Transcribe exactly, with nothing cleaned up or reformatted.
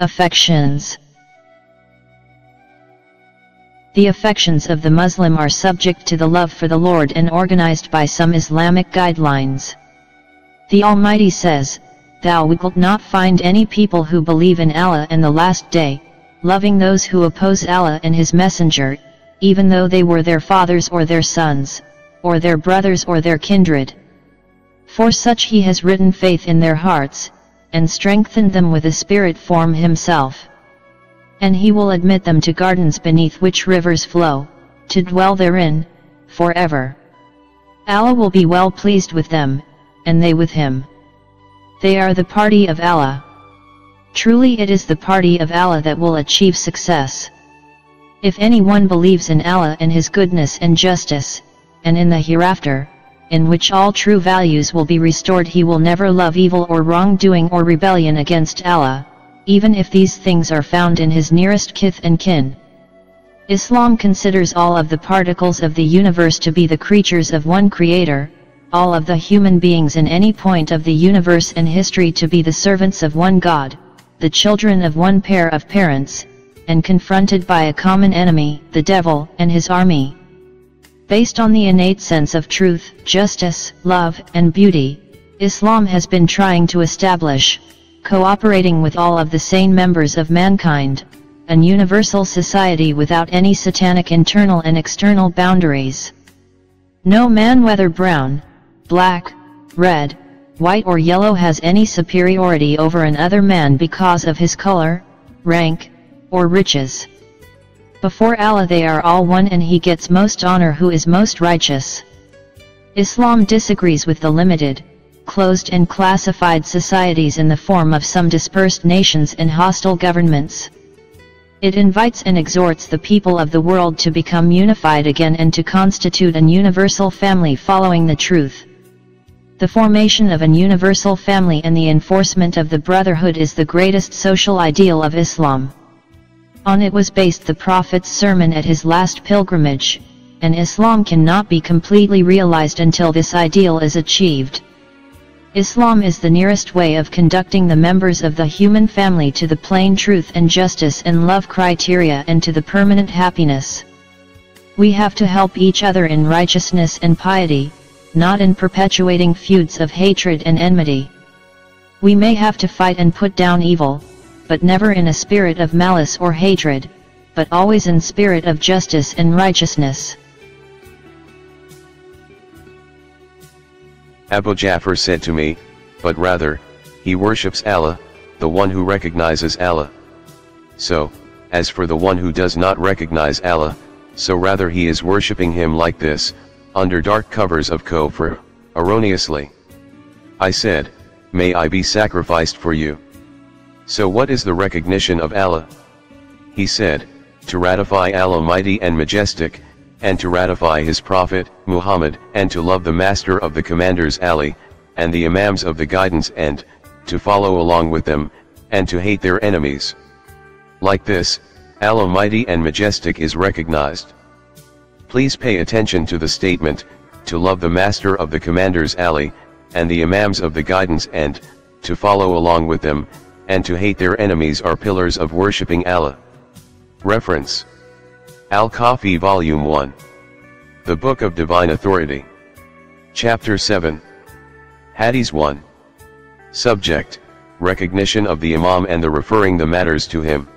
Affections. The affections of the Muslim are subject to the love for the Lord and organized by some Islamic guidelines. The Almighty says, "Thou wilt not find any people who believe in Allah and the Last Day, loving those who oppose Allah and His Messenger, even though they were their fathers or their sons, or their brothers or their kindred. For such He has written faith in their hearts, and strengthened them with a spirit from Himself. And He will admit them to gardens beneath which rivers flow, to dwell therein, forever. Allah will be well pleased with them, and they with Him. They are the party of Allah. Truly it is the party of Allah that will achieve success. If anyone believes in Allah and His goodness and justice, and in the hereafter, in which all true values will be restored, he will never love evil or wrongdoing or rebellion against Allah, even if these things are found in his nearest kith and kin." Islam considers all of the particles of the universe to be the creatures of one Creator, all of the human beings in any point of the universe and history to be the servants of one God, the children of one pair of parents, and confronted by a common enemy, the devil and his army. Based on the innate sense of truth, justice, love, and beauty, Islam has been trying to establish, cooperating with all of the sane members of mankind, an universal society without any satanic internal and external boundaries. No man, whether brown, black, red, white or yellow, has any superiority over another man because of his color, rank, or riches. Before Allah they are all one, and He gets most honor who is most righteous. Islam disagrees with the limited, closed and classified societies in the form of some dispersed nations and hostile governments. It invites and exhorts the people of the world to become unified again and to constitute an universal family following the truth. The formation of an universal family and the enforcement of the brotherhood is the greatest social ideal of Islam. On it was based the Prophet's sermon at his last pilgrimage, and Islam cannot be completely realized until this ideal is achieved. Islam is the nearest way of conducting the members of the human family to the plain truth and justice and love criteria and to the permanent happiness. We have to help each other in righteousness and piety, not in perpetuating feuds of hatred and enmity. We may have to fight and put down evil, but never in a spirit of malice or hatred, but always in spirit of justice and righteousness. Abu Ja'far said to me, "But rather, he worships Allah, the one who recognizes Allah. So, as for the one who does not recognize Allah, so rather he is worshipping him like this, under dark covers of kufr, erroneously." I said, "May I be sacrificed for you." So what is the recognition of Allah? He said, "To ratify Allah mighty and majestic, and to ratify His Prophet, Muhammad, and to love the Master of the Commanders Ali, and the Imams of the Guidance, and to follow along with them, and to hate their enemies." Like this, Allah mighty and majestic is recognized. Please pay attention to the statement, to love the Master of the Commanders Ali, and the Imams of the Guidance, and to follow along with them, and to hate their enemies are pillars of worshipping Allah. Reference: Al-Kafi Volume one. The Book of Divine Authority. Chapter seven. Hadith one. Subject: Recognition of the Imam and the referring the matters to him.